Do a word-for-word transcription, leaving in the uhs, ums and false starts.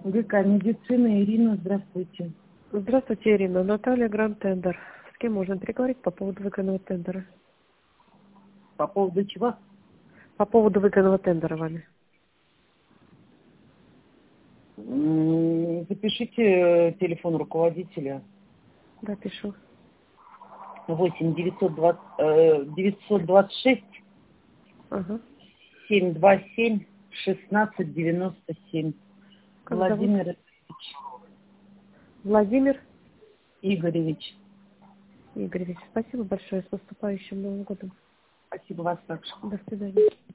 ГК «Медицина», Ирина, здравствуйте. Здравствуйте, Ирина. Наталья, Гранд Тендер. С кем можно переговорить по поводу выигранного тендера? По поводу чего? По поводу выигранного тендера вами. М, Запишите телефон руководителя. Да, пишу. восемь девятьсот двадцать, э, девятьсот двадцать шесть Ага. семь два семь шестнадцать девяносто семь. Как зовут? Владимир Владимир Игоревич. Игоревич. Спасибо большое. С наступающим Новым годом. Спасибо вас также. До свидания.